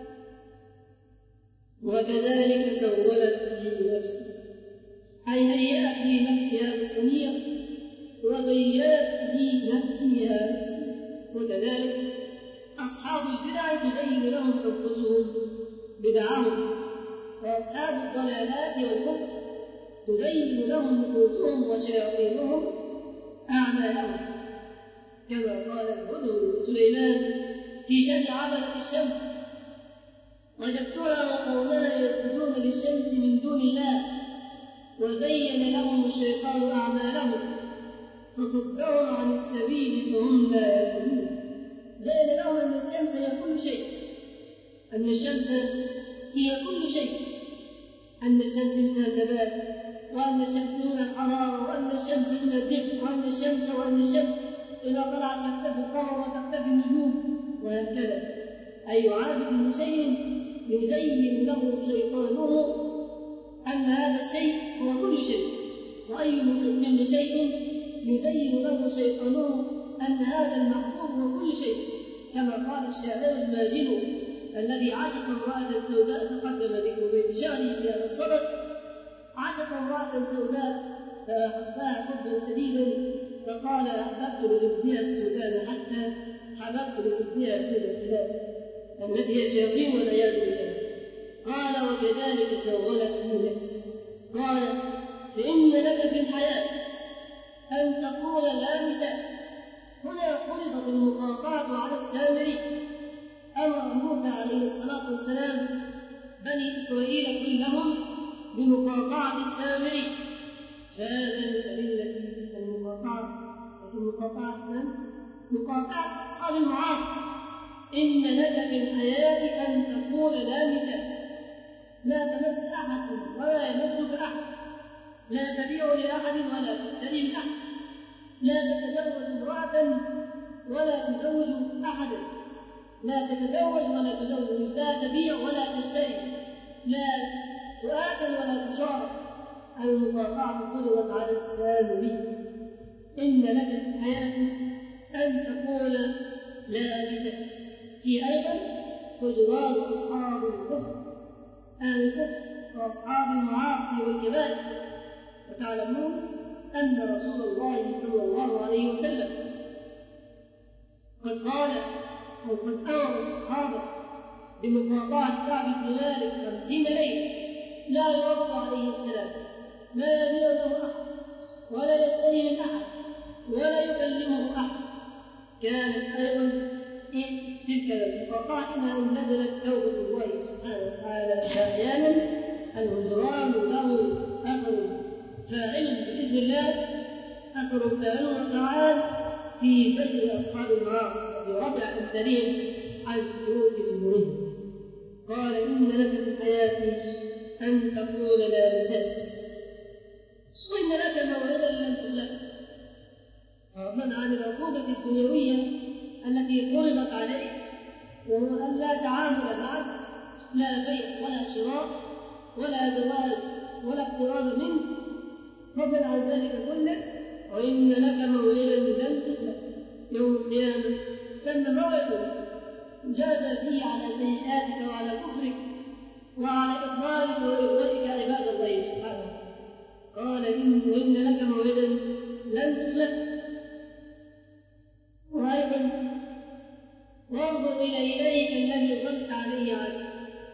وكذلك سولت لي نفسي، أي هيأت لي نفسي هذا الصنيع وزينت لي نفسي هذا الصنيع. وكذلك أصحاب البدع تزين لهم أنفسهم بدعهم، وأصحاب الضلالات والكفر تزين لهم نفوسهم وشياطينهم أعمالهم، كما قال الهدهد لسليمان في شأن عبدة الشمس: وجدتها وقومها يسجدون للشمس من دون الله وزين لهم الشيطان أعمالهم فصدهم عن السبيل فهم لا يهتدون. زين لهم أن الشمس هي كل شيء، أن الشمس هي كل شيء، أن الشمس منها النبات، وأن الشمس منها الحرارة، وأن الشمس منها الدفء، وأن الشمس وأن الشمس إذا طلعت تختفي القمر وتختفي النجوم، وهكذا. أي عابد لشيء يزين له شيطانه أن هذا الشيء هو كل شيء، وأي محب لشيء يزين له شيطانه أن هذا المحبوب هو كل شيء، كما قال الشاعر الماجن الذي عشق امرأة سوداء، تقدم ذكر بيت شعره في هذا الصدد: عشق امرأة سوداء فأحبها حبا شديدا فقال أحببت لحبها السوداء حتى حببت لحبها سود الكلاب التي هي شياطين والعياذ بالله. قال وكذلك سولت لي نفسي. قال فإن لك في الحياة أن تقول لا مساس. هنا فرضت المقاطعة على السامري. أمر موسى عليه الصلاة والسلام بني إسرائيل كلهم بمقاطعة السامري، فهذا من أدلة المقاطعة. وفي المقاطعة من؟ مقاطعة أصحاب المعاصي. إن لك في الحياة أن تقول لا مساس، لا تمس أحد ولا يمسك أحد، لا تبيع لأحد ولا تشتري من أحد، لا تتزوج امرأة ولا تزوج أحدا، لا تتزوج ولا تزوج، لا تبيع ولا تشتري، لا تؤاكل ولا تشارك. المقاطعة فرضت على السامري. إن لك في الحياة أن تقول لا مساس. في أيضا حجران أصحاب الكفر، أهل الكفر وأصحاب المعاصي والكبائر. وتعلمون أن رسول الله صلى الله عليه وسلم قد قال أو قد أمر الصحابة بمقاطعة كعب بن مالك خمسين ليلة لا يرد عليه السلام، لا يدير له أحد ولا يشتري من أحد ولا يكلمه أحد. كانت أيضا تلك المقاطعة إنها نزلت توبة الله سبحانه وتعالى أحيانا الهجران له أثر فاعل بإذن الله، أثر فاعل وفعال في فجر أصحاب المعاصي وفي رفع أمثالهم عن سلوك سبلهم. قال إن لك في الحياة أن تقول لا مساس، وإن لك موعدا لن تخلف، فضلا عن العقوبة الدنيوية التي فرضت عليه، وهو أن لا تعامل بعد، لا بيع ولا شراء ولا زواج ولا اقتراب منه، فضلا عن ذلك كله. وإن لك موعدا لن تخلف يوم القيامة، سمى موعد جاز فيه على سيئاتك وعلى كفرك وعلى إقرارك وإغوائك عباد الله سبحانه وتعالى. قال إن وإن لك موعدا لن تخلف. وأيضا وانظر إلى إلهك الذي ظلت عليه عاكفا،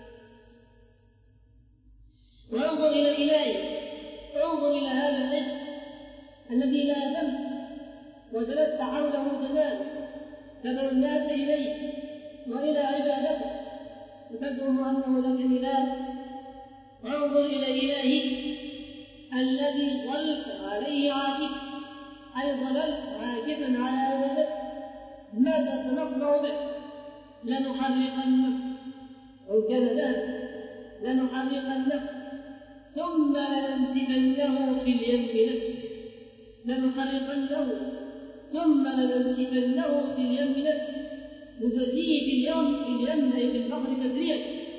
وانظر إلى إلهك، انظر إلى هذا العشق الذي لا ذنب وجلست حوله زمان تدعو الناس إليه وإلى عبادته وتزعم أنه لك إله. وانظر إلى إلهك الذي ظلت عليه عاكفا، أي ظللت عاكفا على عبادته. ماذا سنصنع به؟ لنحرقنه، وإن كان ذلك لنحرقنه ثم لننسفنه في اليم نسفا، لنحرقنه ثم لننسفنه في اليم نسفا، نزليه في اليوم في اليم أي في البحر تدريجا،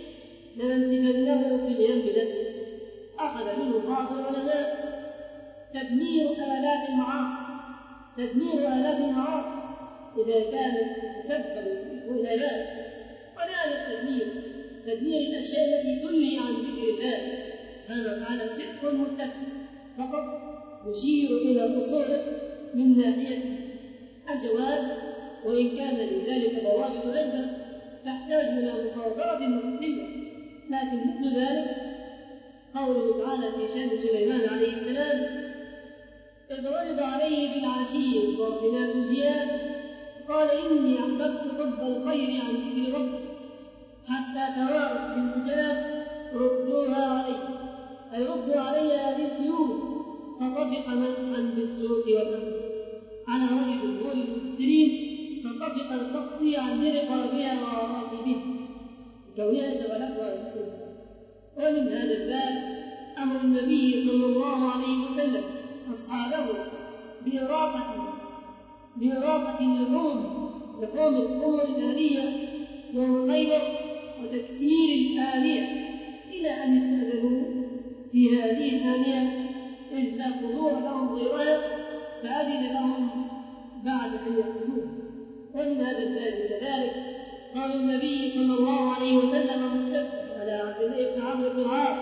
لننسفنه في اليم نسفا. أخذ منه بعض العلماء تدمير آلات المعاصي، تدمير آلات المعاصي إذا كانت سببا في العباد، ولا التدمير تدمير الأشياء التي تنهي عن ذكر الله سبحانه وتعالى ذكر متسع فقط يشير إلى أصوله من ناحية الجواز، وإن كان لذلك ضوابط عدة تحتاج إلى مقاطعة مستقلة. لكن مثل ذلك قوله تعالى في شأن سليمان عليه السلام: إذ ورد عليه بالعشي الصافنات الجياد قال إني أحببت حب الخير عن ذكر ربي حتى توارت بالحجاب ردوها علي، أي ردوا علي هذه الطيور. فطفق مسحا بالسوق والأرض على رأي جمهور المفسرين، فطفق التقطيع عن رقابها وعراقبها كونها شغلتها. ومن هذا الباب أمر النبي صلى الله عليه وسلم أصحابه بإراقة بإراقة اللحوم لحوم الأمور الآلية يوم خيبر وتكسير الآلية، إلى أن استأذنوا في هذه الآلية إذ لا حضور لهم غيرها، فأذن لهم بعد أن يحسنوها. ومن هذا الباب كذلك قال النبي صلى الله عليه وسلم مستفتح على عبد الله بن عمرو بن العاص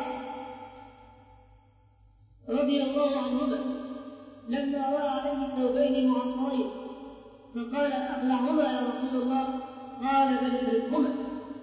رضي الله عنهما لما رأى عليه ثوبين معصرين فقال: أخلعهما يا رسول الله؟ قال: بل احرقهما.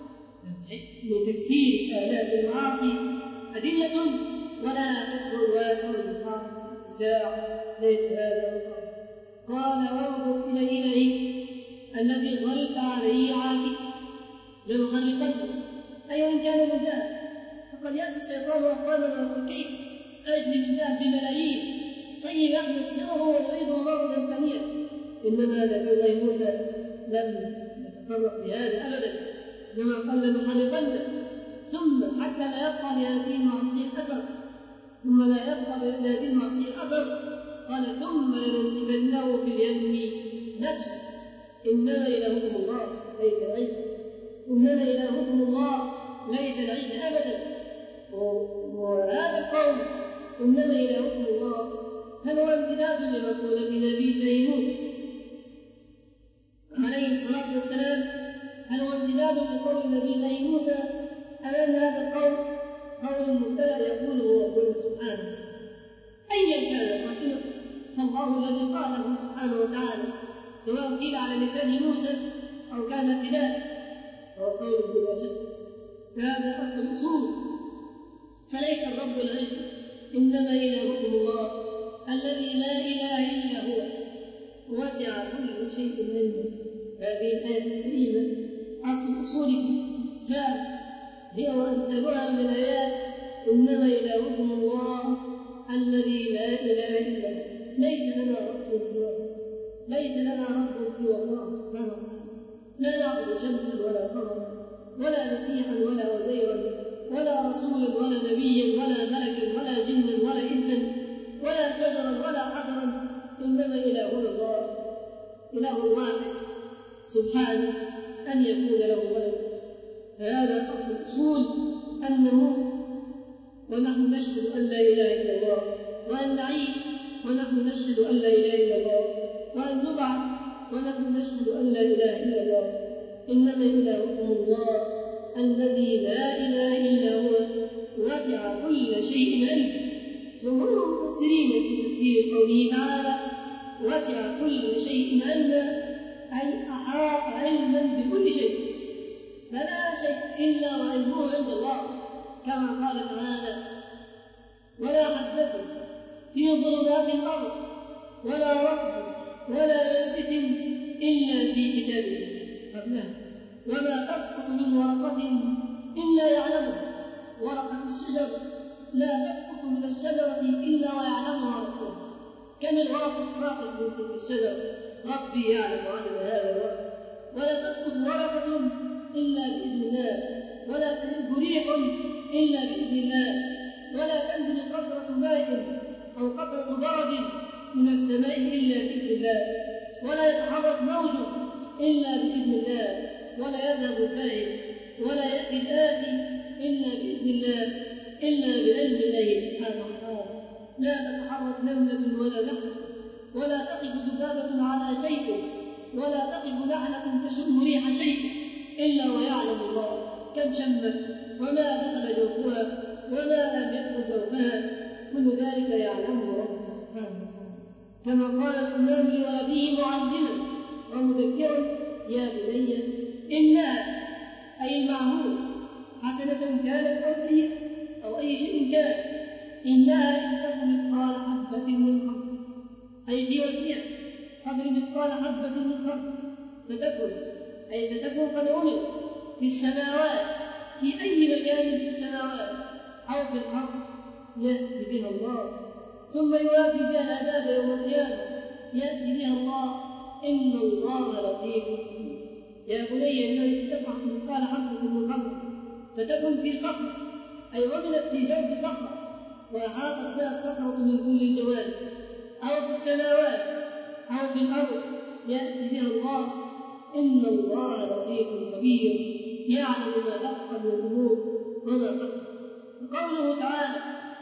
لتكسير آلات المعاصي أدلة ولا تكبر واسع الاتساع، ليس هذا القول. قال: وانظر إلى إلهك الذي ظلت عليه عاكفا لنحرقنه، أي إن كان من ذهب. فقد يأتي الشيطان أخوانا كيف أجل من ذهب بملايين، طيب نحن نسلمه ونريده مرة ثانية. إنما نبي الله موسى لم يتطرق لهذا أبدا، إنما قال لنحرقنه ثم حتى لا يبقى لهذه المعصية أثر، ثم لا يبقى لهذه المعصية أثر قال: ثم لننسفنه في اليم نسفا. إنما إلهكم الله ليس العجل، إنما إلهكم الله ليس العجل أبدا. وهذا القول إنما إلهكم الله هل هو امتداد لمقولة نبي الله موسى عليه الصلاة والسلام؟ هل هو امتداد لقول نبي الله موسى أم أن هذا القول قول مبتدأ يقوله ربنا سبحانه؟ أيا كان قائله فالله الذي قاله سبحانه وتعالى، سواء قيل على لسان موسى أو كان ابتداء أو قول بلا شك، فهذا أصل الأصول. فليس الرب العلم، إنما إلهكم الله الذي لا إله إلا هو وسع كل شيء علما. هذه الآية الكريمة أصل أصول الإسلام، هي وأمثالها من الآيات إنما إلهكم الله الذي لا إله إلا هو. ليس لنا رب سواه، ليس لنا رب سوى الله سبحانه وتعالى. لا نعبد شمسا ولا قمرا ولا مسيحا ولا وزيرا ولا رسولا ولا نبيا ولا ملكا ولا جنا ولا إنسا ولا شجرا ولا حجرا، إنما إلهنا الله إله واحد سبحانه أن يكون له ولد. فهذا أصل الأصول، أن نموت ونحن نشهد أن لا إله إلا الله، وأن نعيش ونحن نشهد أن لا إله إلا الله، وأن نبعث ونحن نشهد أن لا إله إلا الله. إنما إلهكم الله الذي لا إله إلا هو وسع كل شيء علما. جمهور المفسرين في تفسير قوله تعالى وسع كل شيء علما أي أحاط علما بكل شيء، فلا شيء إلا وعلمه عند الله، كما قال تعالى ولا حبة في ظلمات الأرض ولا رطب ولا يابس إلا في كتاب قبله، وما تسقط من ورقة إلا يعلمها، ورقة الشجر لا تسقط من الشجرة إلا ويعلمها ربها، كم الورق الساقط من تلك الشجرة ربي يعلم عدد هذا الورق. ولا تسقط ورقة إلا بإذن الله، ولا تهب ريح إلا بإذن الله، ولا تنزل قطرة ماء أو قطرة برد من السماء إلا بإذن الله، ولا يتحرك موج إلا بإذن الله، ولا يذهب الفائت ولا يأتي الآتي إلا بإذن الله، إلا بعلم الله سبحانه وتعالى. لا تتحرك نملة ولا نحلة، ولا تقف ذبابة على شيء، ولا تقف نحلة تشم ريح شيء إلا ويعلم الله كم شمت وما دخل جوفها وما لم يدخل جوفها، كل ذلك يعلمه ربنا سبحانه وتعالى. كما قال الإمام لولده معلما ومذكرا يا بني إنها أي المعمول حسنة كانت أو سيئة أو أي شيء كان، إنها إن تكن مثقال حبة من خردل أي في وزنها قدر مثقال حبة من خردل فتكن أي فتكن قد عملت في السماوات في أي مكان في السماوات أو في الأرض يأتي بها الله، ثم يوافي بها العذاب يوم القيامة يأتي بها الله، إن الله لطيف. يا بني إنها تقع مثقال حبة من خردل فتكن في صخرة أي عملت في جوف صخرة وأحاطت بها الصخرة من كل الجوانب، أو في السماوات أو في الأرض يأتي بها الله، إن الله لطيف خبير يعلم ما بقى من الأمور وما بقى. قوله تعالى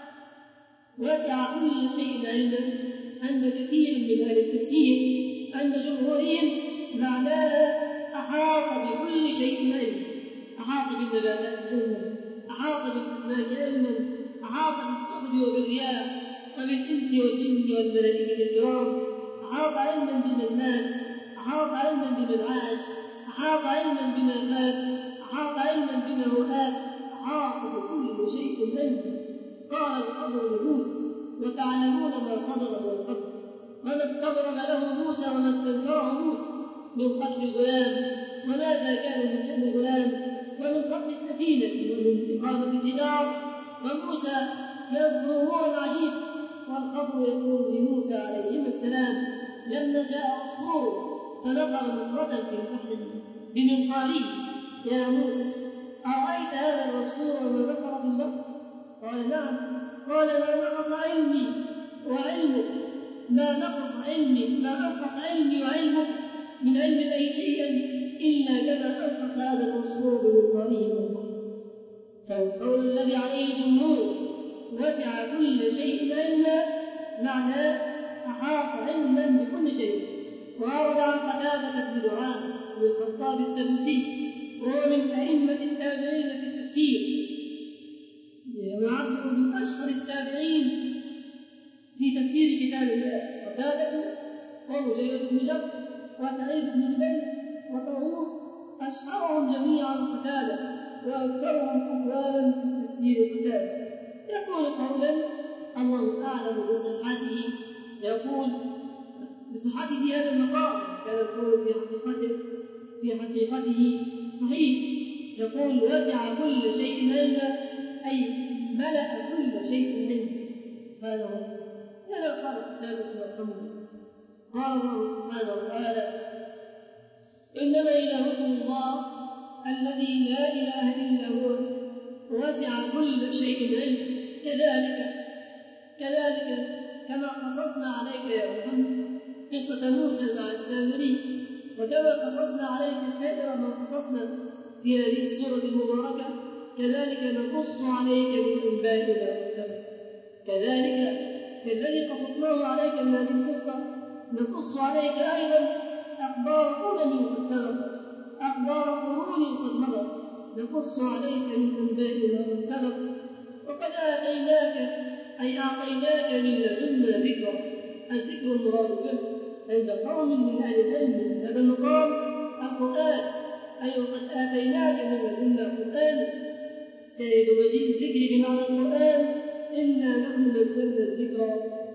وسع كل شيء علما عند كثير من أهل التفسير عند جمهورهم معناها أحاط بكل شيء علما، أحاط بالنباتات علما، أحاط بالأسماك علما، أحاط بالصخر وبالرياح وبالإنس والجن والملائكة الكرام، أحاط علما بمن مات، أحاط علما بمن عاش، أحاط علما بما مات، أحاط علما بما هو آت، أحاط بكل شيء علما. قال الخضر لموسى وتعلمون ما صدر من الخضر وما استبرم له موسى وما استنكره موسى من قتل الغلام وماذا كان من شأن الغلام ومن قتل السفينة ومن إقامة الجدار، وموسى يذكر أمورا عجيبة والخضر يقول لموسى عليهما السلام لما جاء عصفور فنقر نقرة في البحر بمنقاره يا موسى أرأيت هذا العصفور وما نقر في البحر؟ قال نعم. قال ما نقص علمي وعلمك، ما نقص علمي ما أنقص علمي وعلمك من علم أي شيئا إلا كما أنقص هذا العصفور بمنقاره في البحر. فالقول الذي عليه جمهور وسع كل شيء علما معناه أحاط علما بكل شيء. وأورد عن قتادة بن دعامة بن الخطاب السدوسي وهو من أئمة التابعين في التفسير، ويعد من أشهر التابعين في تفسير كتاب الله، قتادة ومجيد بن جبر وسعيد بن جبير وطاووس أشهرهم جميعا قتادة وأكثرهم أقوالا في تفسير قتادة. يقول قولا الله أعلم بصحته، يقول بصحته في هذا المقام كان القول في حقيقته في حقيقته صحيح. يقول وسع كل شيء علما، أي ملأ كل شيء علما. هذا هو هذا قال قتادة يرحمه. قال الله سبحانه وتعالى إنما إلهكم الله الذي لا إله إلا هو وسع كل شيء علما. كذلك كذلك كما قصصنا عليك يا محمد قصة موسى مع السامري، وكما قصصنا عليك سائر ما قصصنا في هذه السورة المباركة، كذلك نقص عليك من أنباء ما قد سبق. كذلك كالذي قصصناه عليك من هذه القصة نقص عليك أيضا أخبار أمم قد سبق، أخبار قرون قد مضت، نقص عليك من أنباء ما قد سبق. وقد آتيناك أي أعطيناك من لدنا ذكرا، الذكر المراد به عند قوم من أهل العلم هذا المقام القرآن، أي وقد آتيناك من لدنا القرآن. شاهد مجيء الذكر بمعنى القرآن إنا نحن نزلنا الذكر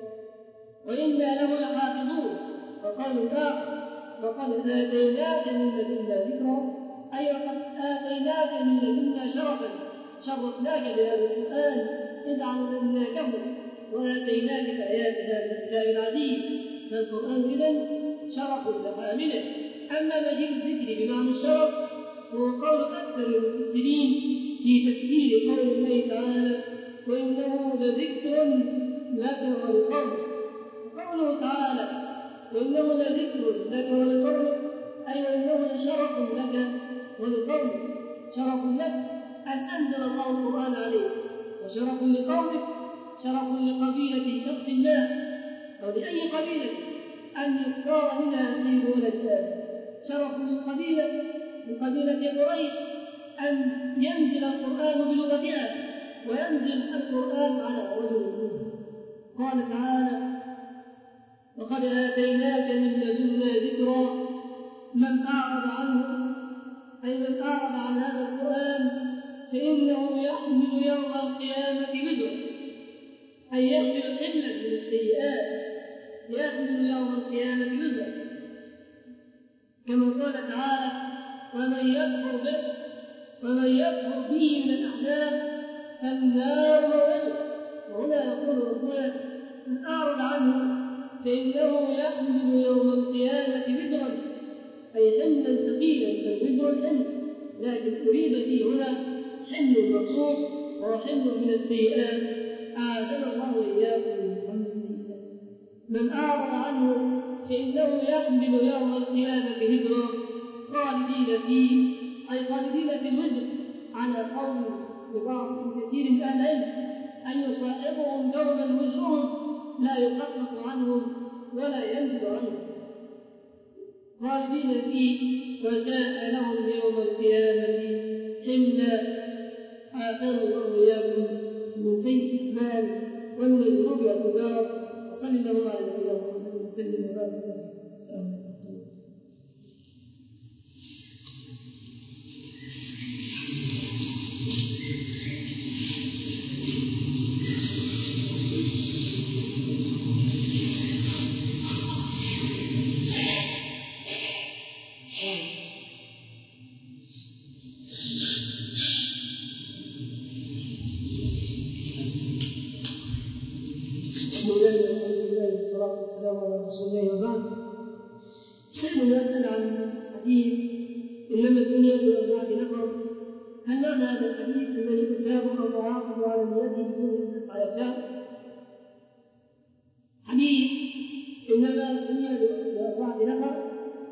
وإنا له لحافظون. وقال الآخر وقد آتيناك من لدنا ذكرا، أي وقد آتيناك من لدنا شرفا، شرفناك بهذا القرآن إذ علمناكه وآتيناك آيات هذا الكتاب العزيز. فالقرآن إذن شرف لحامله. أما مجيء الذكر بمعنى الشرف هو قول أكثر المفسرين في تفسير قول الله تعالى وإنه لذكر لك ولقومك. قوله تعالى وإنه لذكر لك ولقومك، أي وإنه لشرف لك ولقومك. شرف لك أن أنزل الله القرآن عليك، وشرف لقومك شرف لقبيلة شخص ما أو لأي قبيلة أن يختار منها سيد ولد آدم. شرف للقبيلة لقبيلة قريش أن ينزل القرآن بلغتها وينزل القرآن على رجل منهم. قال تعالى وقد آتيناك من لدنا ذكرا. من أعرض عنه أي من أعرض عن هذا القرآن فإنه يحمل يوم القيامة وزرا، أي يحمل حملا من السيئات، يحمل يوم القيامة وزرا. كما قال تعالى ومن يكفر به ومن يكفر به من الأحزاب فالنار موعده. وهنا يقول ربنا من أعرض عنه فإنه يحمل يوم القيامة وزرا، أي حملا ثقيلا فالوزر الحمل، لكن أريد فيه هنا حمل مخصوص وهو حمل من السيئات. أعاذنا الله وإياكم من حمل السيئات. من أعرض عنه فإنه يحمل يوم القيامة وزرا خالدين فيه، أي خالدين في الوزر، على قول لبعض كثير من أهل العلم أن يصاحبهم دوما وزرهم لا يخفف عنهم ولا ينزل عنهم، خالدين فيه وساء لهم يوم القيامة حملا. آتانا الله وإياكم من سيء الأعمال ومن الذنوب والأوزار. وصلى الله على نبينا محمد وسلم وبارك عليه. السلام عليكم. والسلام على رسول الله وبعد. سأل يسأل عن حديث إنما الدنيا بأربعة نفر. هل معنى هذا الحديث أنني أثاب أو أعاقب على نيتي بدون أن أفعل فعل؟ حديث إنما الدنيا بأربعة نفر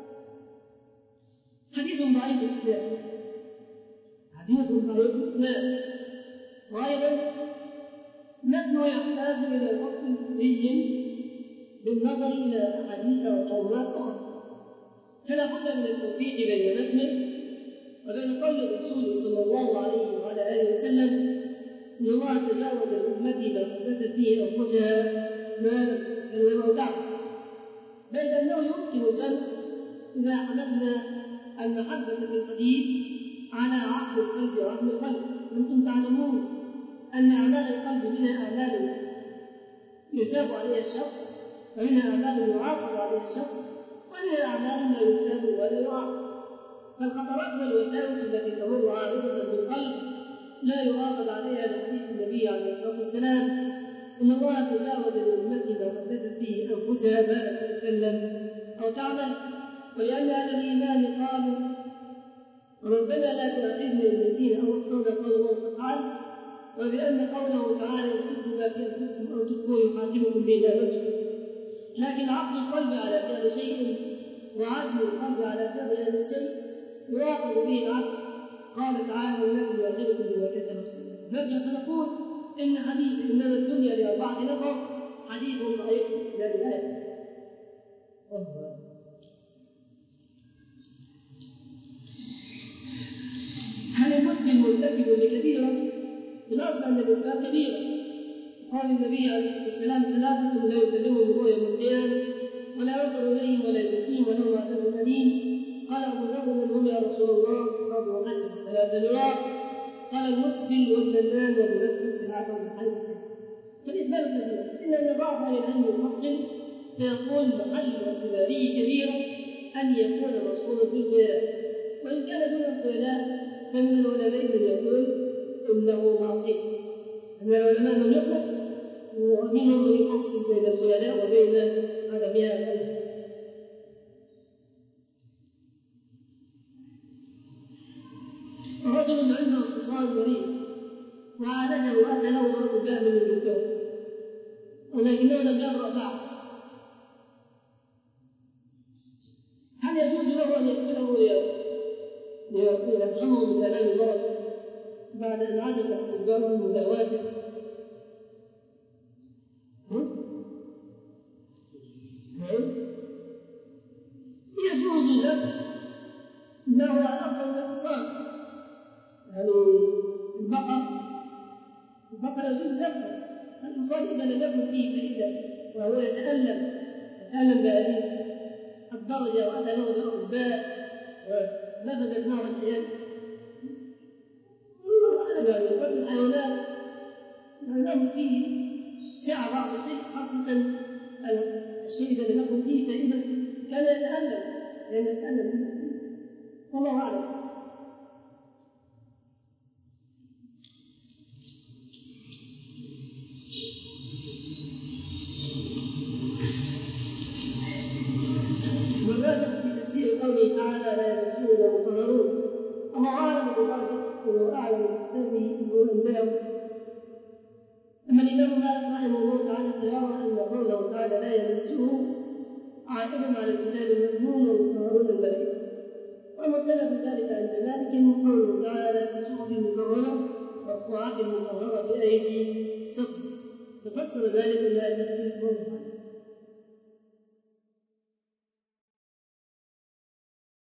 حديث ضعيف الإسلام، حديث ضعيف الإسلام، وأيضا نحن يحتاج إلى وقت كلي بالنظر إلى أحاديث وقولات أخرى، فلا بد من التوفيق بين متنه وبين قول الرسول صلى الله عليه وعلى آله وسلم إن الله تجاوز لأمتي ما حدثت فيه أنفسها ما لم تعلم، بل أنه يمكن الجمع إذا حملنا المحبة في الحديث على عقل القلب وعقل القلب. وأنتم تعلمون أن أعمال القلب منها أعمال يثاب عليها الشخص، ومنها أعمال يعاقب عليها الشخص، ومنها أعمال لا يثاب ولا يعاقب. فالخطرات والوساوس التي تمر عارضة بالقلب لا يعاقب عليها لحديث النبي عليه الصلاة والسلام: إن الله تجاوز لأمتي ما حدثت به أنفسها فلا تتكلم أو تعمل. ولأن أهل الإيمان قالوا: ربنا لا تؤاخذنا إن نسينا أو أخطأنا قال الله تعالى. وبأن قوله تعالى: اكتبوا ما في أنفسكم أو تخفوه يحاسبكم به الله نفسه. لكن عقد القلب على فعل شيء وعزم القلب على فعل هذا الشيء يعاقب به العبد. قال تعالى: ولكن يؤاخذكم بما كسبت نرجع فنقول إن حديث إنما الدنيا لأربعة نفر حديث ضعيف لا بأس. هل المسلم مرتكب لكبيرة؟ في الأصل أن الإسلام كبيرة. قال النبي عليه الصلاة والسلام: ثلاثة لا يكلمهم الله يوم القيامة ولا ينظر إليهم ولا يزكيهم ولهم عذاب أليم. قال أبو ذر: من هم يا رسول الله؟ قال: وغسل ثلاثة مرات. قال: المسبل والذنان والمنفذ سلعته بحلف. فالإسلام كبيرة، إلا أن بعض أهل العلم يفصل فيقول: محل اعتباره كبيرا أن يكون مشهورا بالخيلاء، وإن كان دون الخيلاء فمن العلماء من يقول إنه معصية. من العلماء من يطلق، ومنهم من يفصل بين الخيلاء وبين عدمها الألم. رجل عنده اتصال مريض وعالجه وأتى له مرض كامل من التوبة، ولكنه لم يبرأ بعد. هل يجوز له أن يقتله ليرحمه من آلام المرض بعد أن عجز أطباؤه من دعواته؟ يجوز له ما هو أفضل من الاتصال. يعني البقر البقر يجوز ذبحه. الحصان إذا لم يكن فيه فائدة وهو يتألم يتألم بهذه الدرجة وأتى له بالأطباء ونفذت معه الحياة، يعني قتل الحيوانات له فيه سعة بعض الشيء، خاصة الشيء إذا لم يكن فيه فائدة كان يتألم لأن يتألم. والله أعلم. والراجح في تفسير قوله تعالى: لا يمسه الا المطهرون. الله اعلم بالراجح وهو اعلم بكتابه انه انزله. اما الامام مالك رحمه الله تعالى فيرى ان قوله تعالى لا يمسه عائد على الكتاب المذموم والمطهرون الملائكه، ومختلف ذلك عند مالك قوله تعالى: في صحف مكرمه مرفوعات مطهره بايدي صدق. ففسر ذلك الايه التي